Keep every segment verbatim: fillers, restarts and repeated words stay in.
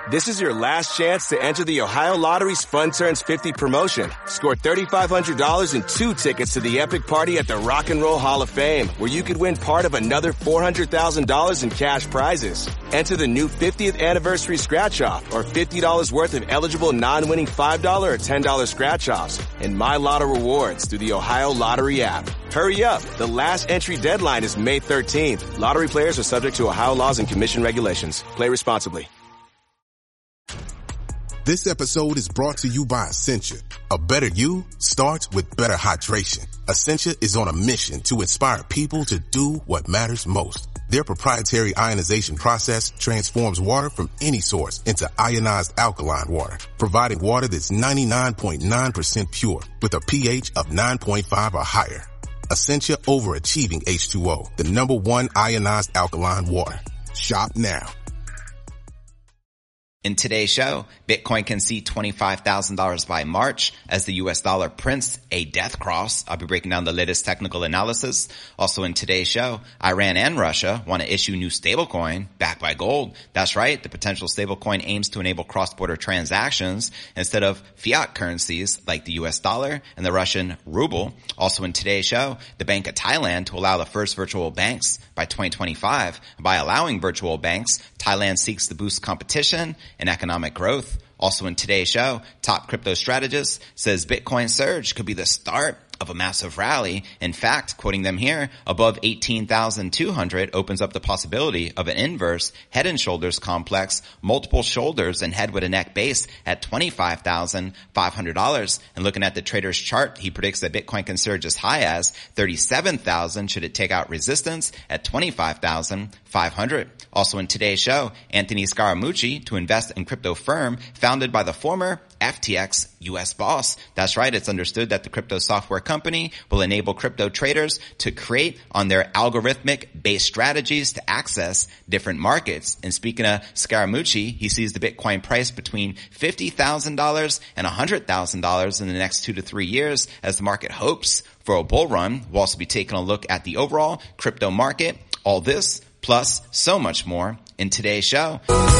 This is your last chance to enter the Ohio Lottery's Fun Turns fifty promotion. Score three thousand five hundred dollars and two tickets to the epic party at the Rock and Roll Hall of Fame, where you could win part of another four hundred thousand dollars in cash prizes. Enter the new fiftieth anniversary scratch-off or fifty dollars worth of eligible non-winning five dollars or ten dollars scratch-offs and My Lotto rewards through the Ohio Lottery app. Hurry up. The last entry deadline is May thirteenth. Lottery players are subject to Ohio laws and commission regulations. Play responsibly. This episode is brought to you by Essentia. A better you starts with better hydration. Essentia is on a mission to inspire people to do what matters most. Their proprietary ionization process transforms water from any source into ionized alkaline water, providing water that's ninety-nine point nine percent pure with a pH of nine point five or higher. Essentia overachieving H two O, the number one ionized alkaline water. Shop now. In today's show, Bitcoin can see twenty-five thousand dollars by March as the U S dollar prints a death cross. I'll be breaking down the latest technical analysis. Also in today's show, Iran and Russia want to issue new stablecoin backed by gold. That's right. The potential stablecoin aims to enable cross-border transactions instead of fiat currencies like the U S dollar and the Russian ruble. Also in today's show, the Bank of Thailand to allow the first virtual banks by twenty twenty-five. By allowing virtual banks, Thailand seeks to boost competition and economic growth. Also in today's show, top crypto strategist says Bitcoin surge could be the start of a massive rally. In fact, quoting them here, above eighteen thousand two hundred opens up the possibility of an inverse head and shoulders complex, multiple shoulders and head with a neck base at twenty-five thousand five hundred dollars. And looking at the trader's chart, he predicts that Bitcoin can surge as high as thirty-seven thousand should it take out resistance at twenty-five thousand five hundred. Also in today's show, Anthony Scaramucci to invest in crypto firm founded by the former F T X U S boss. That's right. It's understood that the crypto software company will enable crypto traders to create on their algorithmic based strategies to access different markets. And speaking of Scaramucci, he sees the Bitcoin price between fifty thousand dollars and one hundred thousand dollars in the next two to three years as the market hopes for a bull run. We'll also be taking a look at the overall crypto market. All this plus so much more in today's show.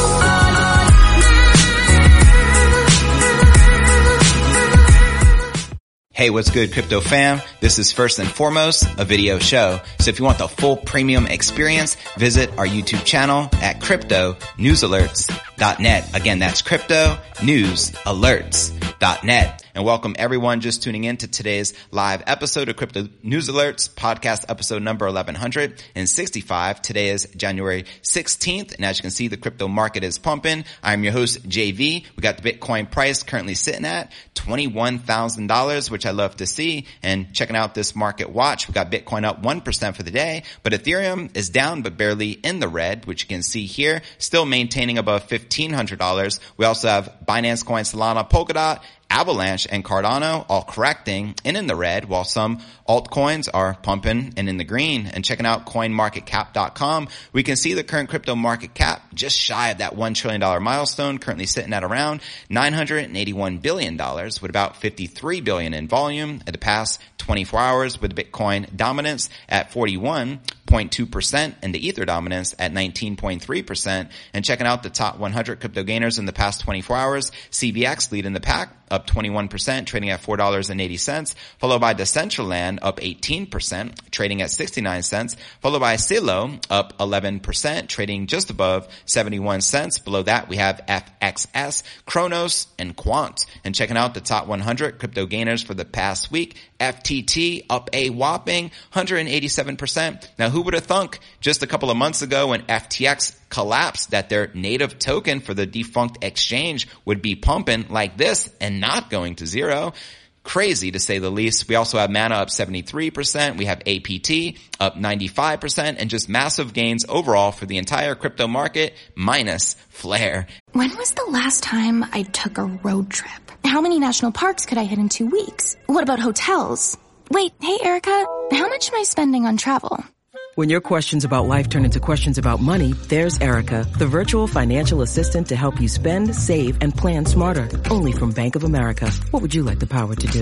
Hey, what's good, crypto fam? This is first and foremost a video show. So if you want the full premium experience, visit our YouTube channel at crypto news alerts dot net. Again, that's crypto news alerts dot net. And welcome everyone just tuning in to today's live episode of Crypto News Alerts, podcast episode number eleven sixty-five. Today is January sixteenth. And as you can see, the crypto market is pumping. I'm your host, J V. We got the Bitcoin price currently sitting at twenty-one thousand dollars, which I love to see. And checking out this market watch, we got Bitcoin up one percent for the day, but Ethereum is down but barely in the red, which you can see here, still maintaining above fifteen hundred dollars. We also have Binance Coin, Solana, Polkadot, Avalanche and Cardano all correcting and in the red, while some altcoins are pumping and in the green. And checking out coin market cap dot com, we can see the current crypto market cap just shy of that one trillion dollars milestone, currently sitting at around nine hundred eighty-one billion dollars with about fifty-three billion dollars in volume at the past twenty-four hours, with Bitcoin dominance at forty-one point two percent and the Ether dominance at nineteen point three percent. And checking out the top one hundred crypto gainers in the past twenty-four hours, C B X leading the pack, up twenty-one percent, trading at four dollars and eighty cents, followed by Decentraland, up eighteen percent, trading at sixty-nine cents, followed by Celo, up eleven percent, trading just above seventy-one cents. Below that, we have F X S, Kronos, and Quant. And checking out the top one hundred crypto gainers for the past week, F T T up a whopping one hundred eighty-seven percent. Now, who would have thunk just a couple of months ago when F T X collapsed that their native token for the defunct exchange would be pumping like this and not going to zero? Crazy to say the least. We also have Mana up seventy-three percent. We have A P T up ninety-five percent, and just massive gains overall for the entire crypto market minus Flare. When was the last time I took a road trip? How many national parks could I hit in two weeks? What about hotels? Wait, hey Erica, how much am I spending on travel? When your questions about life turn into questions about money, there's Erica, the virtual financial assistant to help you spend, save, and plan smarter. Only from Bank of America. What would you like the power to do?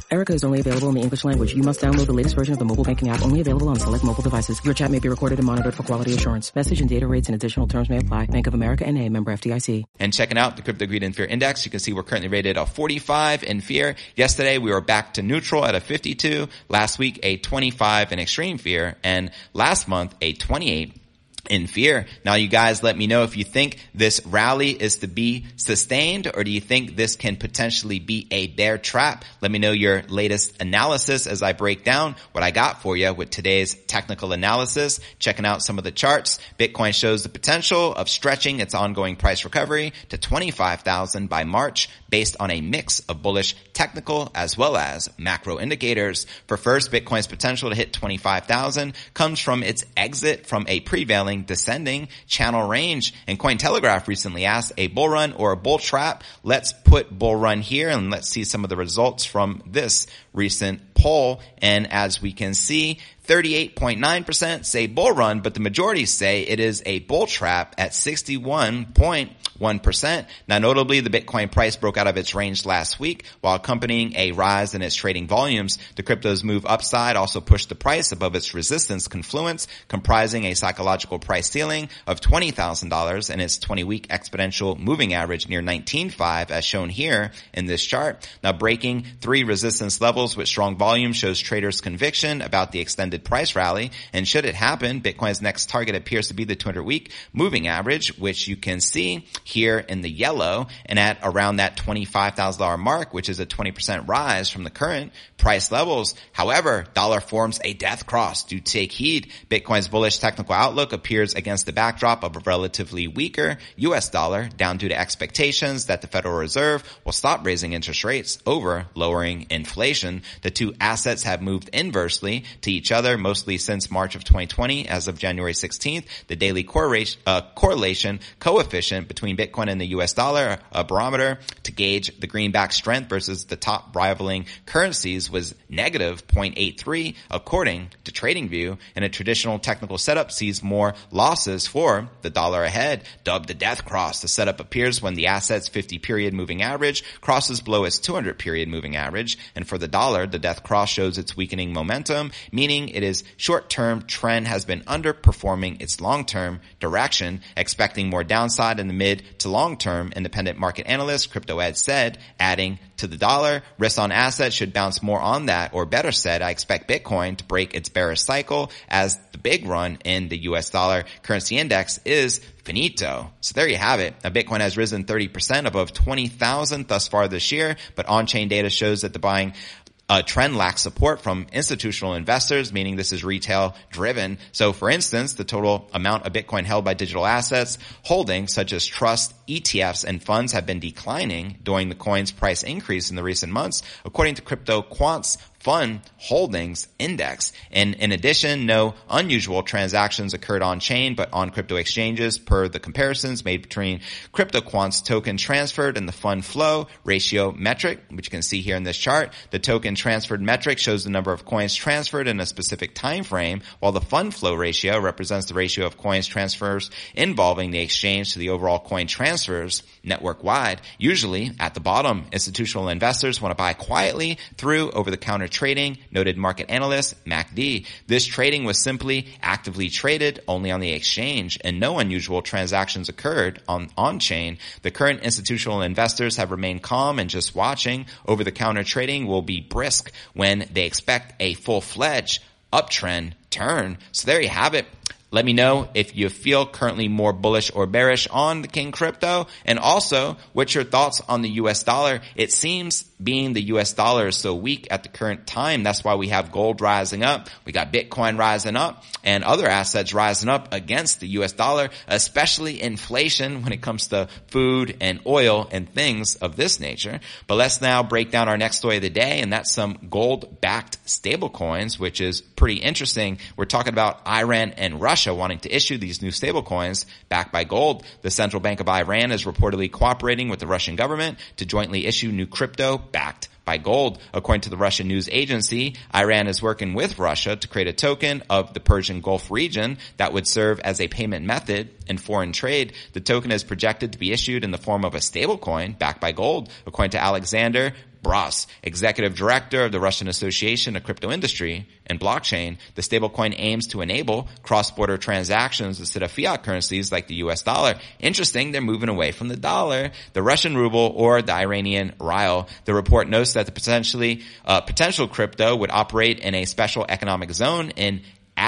Erica is only available in the English language. You must download the latest version of the mobile banking app, only available on select mobile devices. Your chat may be recorded and monitored for quality assurance. Message and data rates and additional terms may apply. Bank of America N A, member F D I C. And checking out the Crypto Greed and Fear Index, you can see we're currently rated a forty-five in fear. Yesterday, we were back to neutral at a fifty-two. Last week, a twenty-five in extreme fear. And last month, a twenty-eight in fear. Now, you guys let me know if you think this rally is to be sustained, or do you think this can potentially be a bear trap? Let me know your latest analysis as I break down what I got for you with today's technical analysis. Checking out some of the charts, Bitcoin shows the potential of stretching its ongoing price recovery to twenty-five thousand by March based on a mix of bullish technical as well as macro indicators. For first, Bitcoin's potential to hit twenty-five thousand comes from its exit from a prevailing descending channel range. And Cointelegraph recently asked, a bull run or a bull trap? Let's put bull run here and let's see some of the results from this recent poll. And as we can see, thirty-eight point nine percent say bull run, but the majority say it is a bull trap at sixty-one point one percent. Now, notably, the Bitcoin price broke out of its range last week, while accompanying a rise in its trading volumes. The crypto's move upside also pushed the price above its resistance confluence, comprising a psychological price ceiling of twenty thousand dollars and its twenty-week exponential moving average near nineteen point five, as shown here in this chart. Now, breaking three resistance levels with strong volume shows traders' conviction about the extended price rally, and should it happen, Bitcoin's next target appears to be the two hundred week moving average, which you can see here in the yellow, and at around that twenty-five thousand dollars mark, which is a twenty percent rise from the current price levels. However, dollar forms a death cross. Do take heed. Bitcoin's bullish technical outlook appears against the backdrop of a relatively weaker U S dollar, down due to expectations that the Federal Reserve will stop raising interest rates over lowering inflation. The two assets have moved inversely to each other mostly since March of twenty twenty. As of January sixteenth, the daily correlation, uh, correlation coefficient between Bitcoin and the U S dollar, a barometer to gauge the greenback strength versus the top rivaling currencies, was negative zero point eight three according to TradingView, and a traditional technical setup sees more losses for the dollar ahead. Dubbed the death cross, the setup appears when the asset's fifty period moving average crosses below its two hundred period moving average, and for the dollar, the death cross shows its weakening momentum, meaning it is short-term trend has been underperforming its long-term direction, expecting more downside in the mid to long-term. Independent market analyst CryptoEd said, adding to the dollar, risk on assets should bounce more on that, or better said, I expect Bitcoin to break its bearish cycle as the big run in the U S dollar currency index is finito. So there you have it. Now, Bitcoin has risen thirty percent above twenty thousand thus far this year, but on-chain data shows that the buying A trend lacks support from institutional investors, meaning this is retail driven. So for instance, the total amount of Bitcoin held by digital assets holdings such as trust, E T Fs, and funds have been declining during the coin's price increase in the recent months, according to CryptoQuant's Fund Holdings Index. And in addition, no unusual transactions occurred on chain, but on crypto exchanges per the comparisons made between CryptoQuant's token transferred and the fund flow ratio metric, which you can see here in this chart. The token transferred metric shows the number of coins transferred in a specific time frame, while the fund flow ratio represents the ratio of coins transfers involving the exchange to the overall coin transfers network wide. Usually at the bottom, institutional investors want to buy quietly through over-the-counter trading, noted market analyst M A C D. This trading was simply actively traded only on the exchange, and no unusual transactions occurred on on-chain. The current institutional investors have remained calm and just watching. Over-the-counter trading will be brisk when they expect a full-fledged uptrend turn. So there you have it. Let me know if you feel currently more bullish or bearish on the King Crypto, and also what's your thoughts on the U S dollar. It seems being the U S dollar is so weak at the current time, that's why we have gold rising up, we got Bitcoin rising up, and other assets rising up against the U S dollar, especially inflation when it comes to food and oil and things of this nature. But let's now break down our next story of the day, and that's some gold-backed stablecoins, which is pretty interesting. We're talking about Iran and Russia wanting to issue these new stablecoins backed by gold. The Central Bank of Iran is reportedly cooperating with the Russian government to jointly issue new crypto backed by gold. According to the Russian news agency, Iran is working with Russia to create a token of the Persian Gulf region that would serve as a payment method in foreign trade. The token is projected to be issued in the form of a stablecoin backed by gold, according to Alexander Bras, executive director of the Russian Association of Crypto Industry and Blockchain. The stablecoin aims to enable cross-border transactions instead of fiat currencies like the U S dollar. Interesting, they're moving away from the dollar, the Russian ruble, or the Iranian rial. The report notes that the potentially uh, potential crypto would operate in a special economic zone in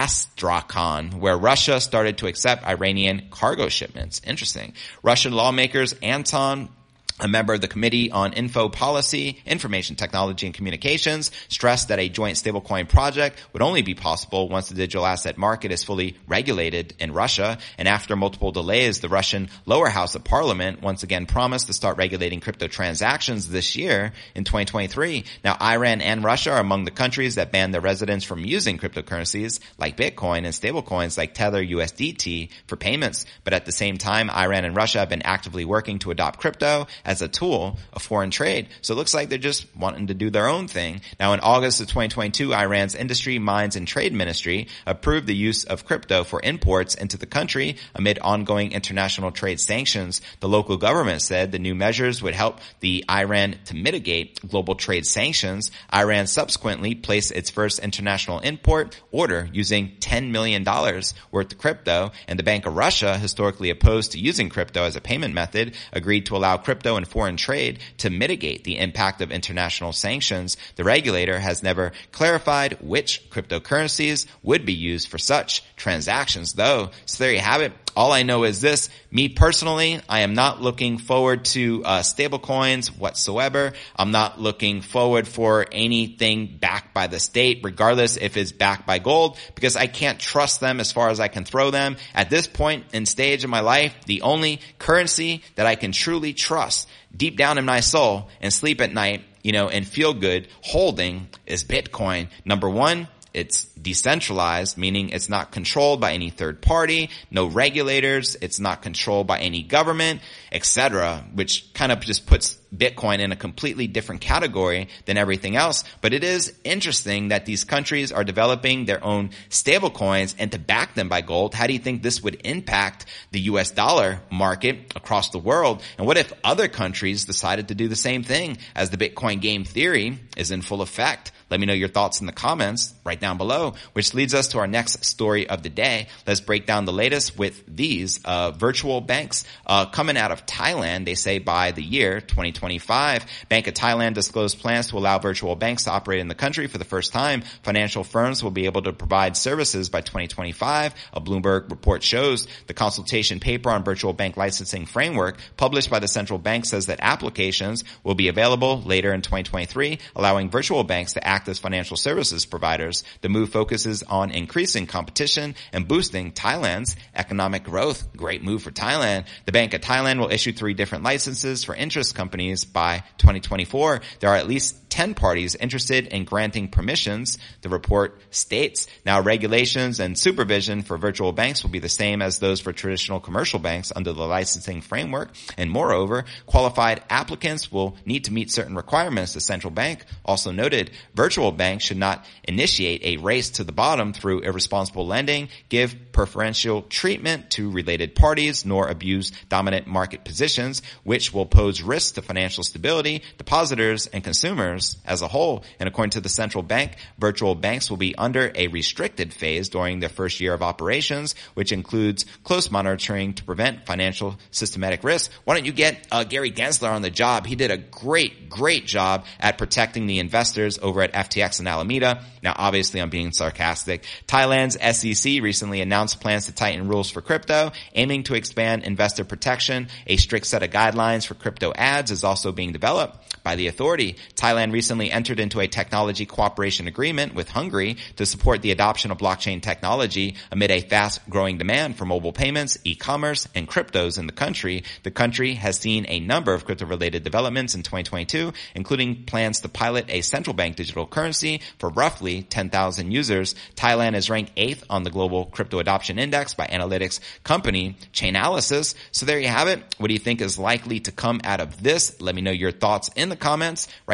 Astrakhan, where Russia started to accept Iranian cargo shipments. Interesting. Russian lawmakers Anton, a member of the Committee on Info Policy, Information Technology and Communications, stressed that a joint stablecoin project would only be possible once the digital asset market is fully regulated in Russia. And after multiple delays, the Russian lower house of parliament once again promised to start regulating crypto transactions this year in twenty twenty-three. Now, Iran and Russia are among the countries that banned their residents from using cryptocurrencies like Bitcoin and stablecoins like Tether U S D T for payments. But at the same time, Iran and Russia have been actively working to adopt crypto as a tool of foreign trade. So it looks like they're just wanting to do their own thing. Now, in August of twenty twenty-two, Iran's Industry, Mines, and Trade Ministry approved the use of crypto for imports into the country amid ongoing international trade sanctions. The local government said the new measures would help the Iran to mitigate global trade sanctions. Iran subsequently placed its first international import order using ten million dollars worth of crypto, and the Bank of Russia, historically opposed to using crypto as a payment method, agreed to allow crypto and foreign trade to mitigate the impact of international sanctions. The regulator has never clarified which cryptocurrencies would be used for such transactions, though. So there you have it. All I know is this. Me personally, I am not looking forward to uh, stablecoins whatsoever. I'm not looking forward for anything backed by the state, regardless if it's backed by gold, because I can't trust them as far as I can throw them. At this point in stage of my life, the only currency that I can truly trust deep down in my soul and sleep at night, you know, and feel good holding is Bitcoin. Number one, it's decentralized, meaning it's not controlled by any third party, no regulators, it's not controlled by any government, et cetera, which kind of just puts Bitcoin in a completely different category than everything else. But it is interesting that these countries are developing their own stable coins and to back them by gold. How do you think this would impact the U S dollar market across the world? And what if other countries decided to do the same thing as the Bitcoin game theory is in full effect? Let me know your thoughts in the comments right down below, which leads us to our next story of the day. Let's break down the latest with these uh virtual banks uh coming out of Thailand. They say by the year twenty twenty-five, Bank of Thailand disclosed plans to allow virtual banks to operate in the country for the first time. Financial firms will be able to provide services by twenty twenty-five. A Bloomberg report shows the consultation paper on virtual bank licensing framework published by the central bank says that applications will be available later in twenty twenty-three, allowing virtual banks to act as financial services providers. The move focuses on increasing competition and boosting Thailand's economic growth. Great move for Thailand. The Bank of Thailand will issue three different licenses for interest companies by twenty twenty-four. There are at least ten parties interested in granting permissions, the report states. Now, regulations and supervision for virtual banks will be the same as those for traditional commercial banks under the licensing framework. And moreover, qualified applicants will need to meet certain requirements, the central bank also noted. Virtual banks should not initiate a race to the bottom through irresponsible lending, give preferential treatment to related parties, nor abuse dominant market positions, which will pose risks to financial stability, depositors, and consumers as a whole. And according to the central bank, virtual banks will be under a restricted phase during their first year of operations, which includes close monitoring to prevent financial systematic risk. Why don't you get uh, Gary Gensler on the job? He did a great, great job at protecting the investors over at F T X and Alameda. Now, obviously, I'm being sarcastic. Thailand's S E C recently announced plans to tighten rules for crypto, aiming to expand investor protection. A strict set of guidelines for crypto ads is also being developed by the authority. Thailand recently entered into a technology cooperation agreement with Hungary to support the adoption of blockchain technology amid a fast-growing demand for mobile payments, e-commerce, and cryptos in the country. The country has seen a number of crypto-related developments in twenty twenty-two, including plans to pilot a central bank digital currency for roughly ten thousand users. Thailand is ranked eighth on the global crypto adoption index by analytics company Chainalysis. So there you have it. What do you think is likely to come out of this? Let me know your thoughts in the comments right down below.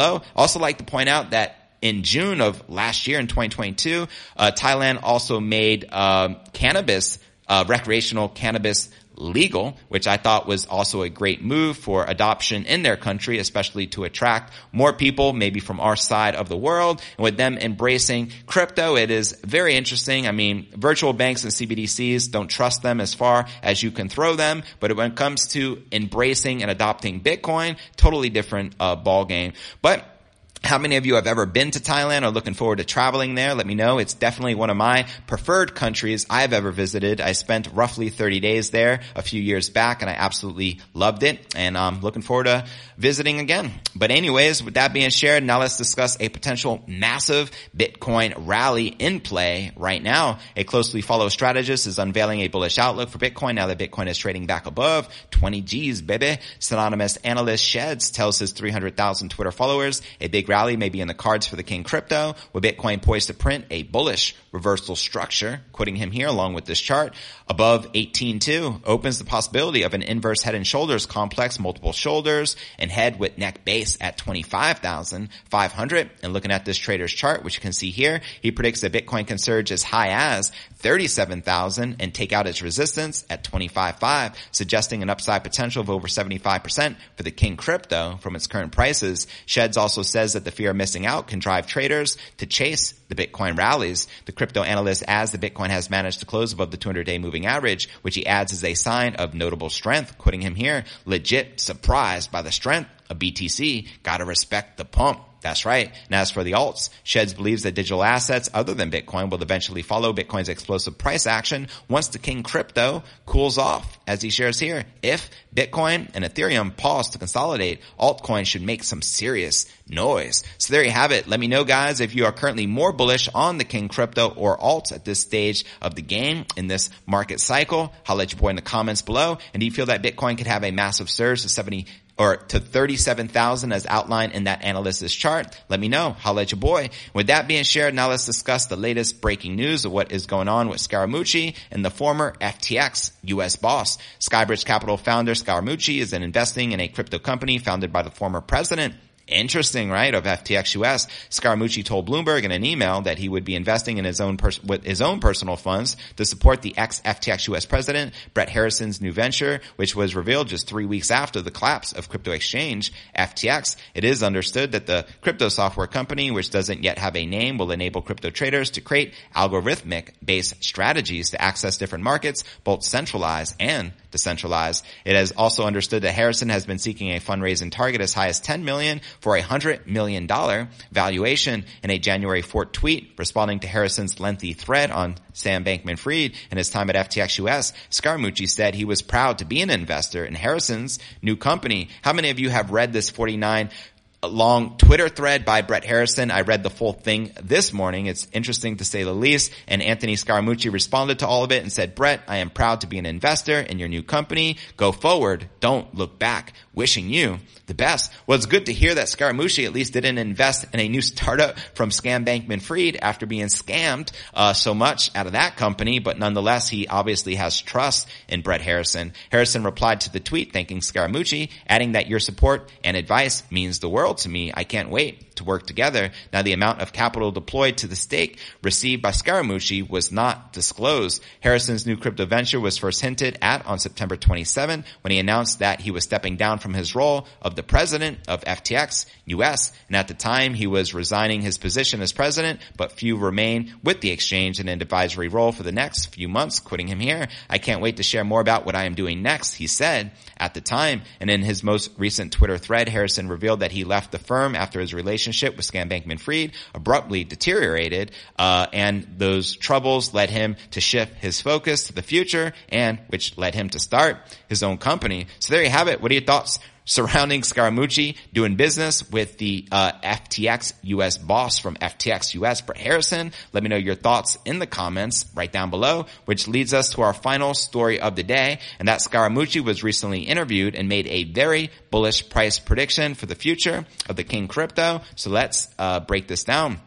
below. Also like to point out that in June of last year, in twenty twenty-two, uh, Thailand also made uh, cannabis, uh, recreational cannabis legal, which I thought was also a great move for adoption in their country, especially to attract more people, maybe from our side of the world. And with them embracing crypto, it is very interesting. I mean, virtual banks and C B D Cs, don't trust them as far as you can throw them. But when it comes to embracing and adopting Bitcoin, totally different uh, ball game. But how many of you have ever been to Thailand or looking forward to traveling there? Let me know. It's definitely one of my preferred countries I've ever visited. I spent roughly thirty days there a few years back, and I absolutely loved it. And I'm looking forward to visiting again. But anyways, with that being shared, now let's discuss a potential massive Bitcoin rally in play right now. A closely followed strategist is unveiling a bullish outlook for Bitcoin now that Bitcoin is trading back above twenty G's, baby. Synonymous analyst Sheds tells his three hundred thousand Twitter followers a big rally may be in the cards for the King Crypto, with Bitcoin poised to print a bullish reversal structure. Quoting him here along with this chart, above eighteen two opens the possibility of an inverse head and shoulders complex, multiple shoulders and head with neck base at twenty-five thousand five hundred. And looking at this trader's chart, which you can see here, he predicts that Bitcoin can surge as high as thirty-seven thousand and take out its resistance at twenty-five five, suggesting an upside potential of over seventy-five percent for the King Crypto from its current prices. Sheds also says that the fear of missing out can drive traders to chase the Bitcoin rallies. The crypto analyst adds the Bitcoin has managed to close above the two hundred day moving average, which he adds is a sign of notable strength. Quoting him here, legit surprised by the strength of B T C. Gotta respect the pump. That's right. And as for the alts, Sheds believes that digital assets other than Bitcoin will eventually follow Bitcoin's explosive price action once the King Crypto cools off. As he shares here, if Bitcoin and Ethereum pause to consolidate, altcoins should make some serious noise. So there you have it. Let me know, guys, if you are currently more bullish on the King Crypto or alts at this stage of the game in this market cycle. Holla at your boy in the comments below. And do you feel that Bitcoin could have a massive surge to seventy or to thirty-seven thousand as outlined in that analyst's chart? Let me know. Holla at your boy. With that being shared, now let's discuss the latest breaking news of what is going on with Scaramucci and the former F T X U S boss. Skybridge Capital founder Scaramucci is investing in a crypto company founded by the former president. Interesting, right? Of F T X U S. Scaramucci told Bloomberg in an email that he would be investing in his own pers- with his own personal funds to support the ex-F T X U S president, Brett Harrison's new venture, which was revealed just three weeks after the collapse of crypto exchange F T X. It is understood that the crypto software company, which doesn't yet have a name, will enable crypto traders to create algorithmic-based strategies to access different markets, both centralized and decentralized. It is also understood that Harrison has been seeking a fundraising target as high as ten million dollars for a one hundred million dollars valuation. In a January fourth tweet responding to Harrison's lengthy thread on Sam Bankman-Fried and his time at F T X U S, Scaramucci said he was proud to be an investor in Harrison's new company. How many of you have read this forty-nine a long Twitter thread by Brett Harrison? I read the full thing this morning. It's interesting to say the least. And Anthony Scaramucci responded to all of it and said, Brett, I am proud to be an investor in your new company. Go forward. Don't look back. Wishing you the best. Well, it's good to hear that Scaramucci at least didn't invest in a new startup from Scam Bankman-Fried after being scammed uh, so much out of that company. But nonetheless, he obviously has trust in Brett Harrison. Harrison replied to the tweet thanking Scaramucci, adding that your support and advice means the world to me. I can't wait to work together. Now, the amount of capital deployed to the stake received by Scaramucci was not disclosed. Harrison's new crypto venture was first hinted at on September twenty-seventh when he announced that he was stepping down from his role of the president of F T X U S. And at the time, he was resigning his position as president, but few remain with the exchange in an advisory role for the next few months. Quoting him here, I can't wait to share more about what I am doing next, he said at the time. And in his most recent Twitter thread, Harrison revealed that he left the firm after his relationship with Scam Bankman-Fried abruptly deteriorated, uh, and those troubles led him to shift his focus to the future, and which led him to start his own company. So there you have it. What are your thoughts surrounding Scaramucci doing business with the uh, F T X U S boss from F T X U S, Brett Harrison? Let me know your thoughts in the comments right down below, which leads us to our final story of the day, and that Scaramucci was recently interviewed and made a very bullish price prediction for the future of the King Crypto. So let's uh, break this down.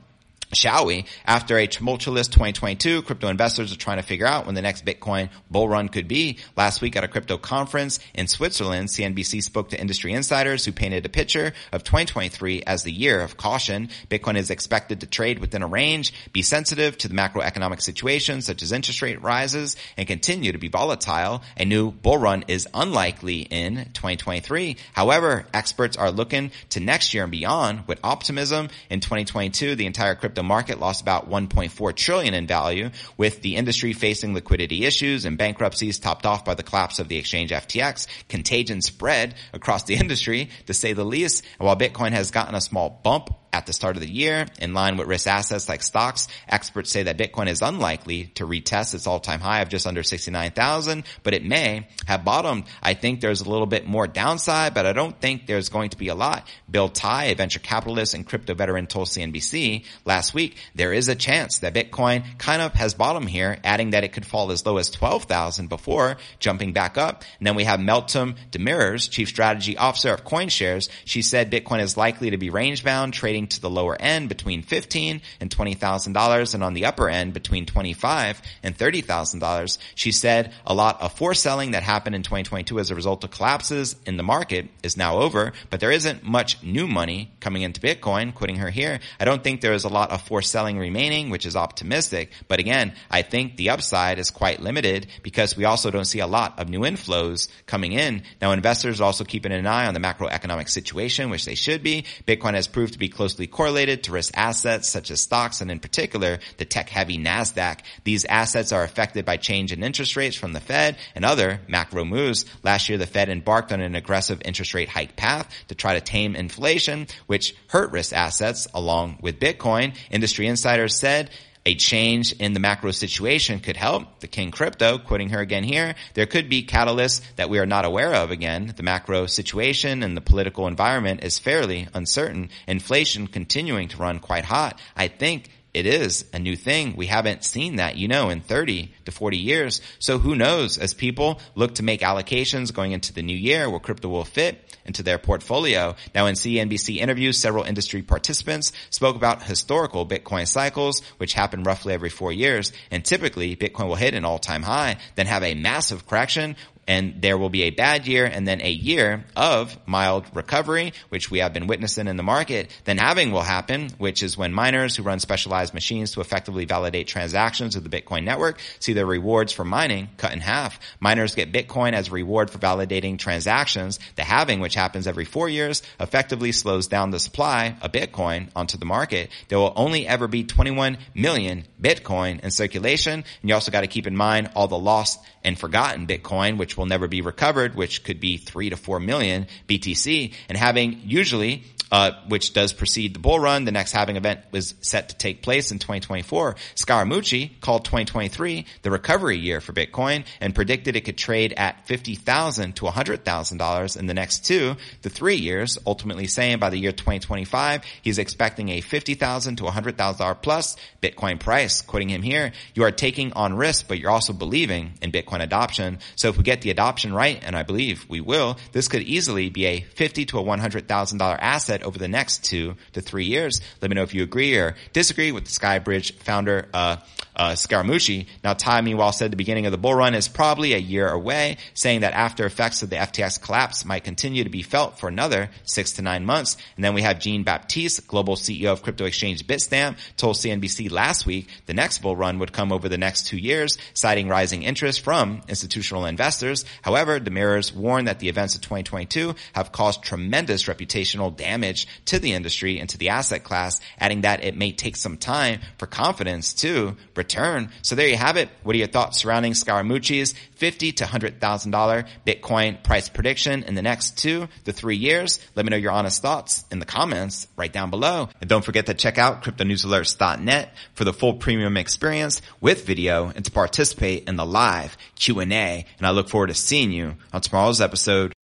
Shall we? After a tumultuous twenty twenty-two, crypto investors are trying to figure out when the next Bitcoin bull run could be. Last week at a crypto conference in Switzerland, C N B C spoke to industry insiders who painted a picture of twenty twenty-three as the year of caution. Bitcoin is expected to trade within a range, be sensitive to the macroeconomic situation such as interest rate rises, and continue to be volatile. A new bull run is unlikely in twenty twenty-three. However, experts are looking to next year and beyond with optimism. In twenty twenty-two, the entire crypto market lost about one point four trillion dollars in value, with the industry facing liquidity issues and bankruptcies topped off by the collapse of the exchange F T X. Contagion spread across the industry, to say the least. And while Bitcoin has gotten a small bump at the start of the year, in line with risk assets like stocks, experts say that Bitcoin is unlikely to retest its all-time high of just under sixty-nine thousand, but it may have bottomed. I think there's a little bit more downside, but I don't think there's going to be a lot. Bill Tai, a venture capitalist and crypto veteran, told C N B C last week there is a chance that Bitcoin kind of has bottomed here, adding that it could fall as low as twelve thousand before jumping back up. And then we have Meltem Demirors, chief strategy officer of CoinShares. She said Bitcoin is likely to be range-bound, trading to the lower end between fifteen thousand dollars and twenty thousand dollars, and on the upper end between twenty-five thousand dollars and thirty thousand dollars. She said a lot of foreselling that happened in twenty twenty-two as a result of collapses in the market is now over, but there isn't much new money coming into Bitcoin. Quoting her here, I don't think there is a lot of foreselling remaining, which is optimistic, but again, I think the upside is quite limited because we also don't see a lot of new inflows coming in. Now, investors are also keeping an eye on the macroeconomic situation, which they should be. Bitcoin has proved to be closely correlated to risk assets such as stocks, and in particular the tech-heavy NASDAQ. These assets are affected by change in interest rates from the Fed and other macro moves. Last year, the Fed embarked on an aggressive interest rate hike path to try to tame inflation, which hurt risk assets along with Bitcoin. Industry insiders said a change in the macro situation could help. The King Crypto, quoting her again here, there could be catalysts that we are not aware of. Again, the macro situation and the political environment is fairly uncertain. Inflation continuing to run quite hot. I think it is a new thing. We haven't seen that, you know, in thirty to forty years. So who knows, as people look to make allocations going into the new year where crypto will fit into their portfolio. Now, in C N B C interviews, several industry participants spoke about historical Bitcoin cycles, which happen roughly every four years. And typically, Bitcoin will hit an all-time high, then have a massive correction, and there will be a bad year and then a year of mild recovery, which we have been witnessing in the market. Then halving will happen, which is when miners who run specialized machines to effectively validate transactions of the Bitcoin network see their rewards for mining cut in half. Miners get Bitcoin as a reward for validating transactions. The halving, which happens every four years, effectively slows down the supply of Bitcoin onto the market. There will only ever be twenty-one million Bitcoin in circulation. And you also got to keep in mind all the lost and forgotten Bitcoin, which will never be recovered, which could be three to four million B T C. And having usually, uh, which does precede the bull run, the next halving event was set to take place in twenty twenty-four. Scaramucci called twenty twenty-three the recovery year for Bitcoin and predicted it could trade at fifty thousand dollars to one hundred thousand dollars in the next two to three years, ultimately saying by the year twenty twenty-five, he's expecting a fifty thousand dollars to one hundred thousand dollars plus Bitcoin price. Quoting him here, you are taking on risk, but you're also believing in Bitcoin adoption. So if we get the adoption right, and I believe we will, this could easily be a fifty thousand to a one hundred thousand dollars asset over the next two to three years. Let me know if you agree or disagree with the Skybridge founder, uh, uh, Scaramucci. Now, Tai, meanwhile, said the beginning of the bull run is probably a year away, saying that after effects of the F T X collapse might continue to be felt for another six to nine months. And then we have Jean Baptiste, global C E O of crypto exchange Bitstamp, told C N B C last week the next bull run would come over the next two years, citing rising interest from institutional investors. However, Demirors warned that the events of twenty twenty-two have caused tremendous reputational damage to the industry and to the asset class, adding that it may take some time for confidence to return. So there you have it. What are your thoughts surrounding Scaramucci's fifty thousand to one hundred thousand dollars Bitcoin price prediction in the next two to three years? Let me know your honest thoughts in the comments right down below. And don't forget to check out crypto news alerts dot net for the full premium experience with video and to participate in the live Q and A. And I look forward to seeing you on tomorrow's episode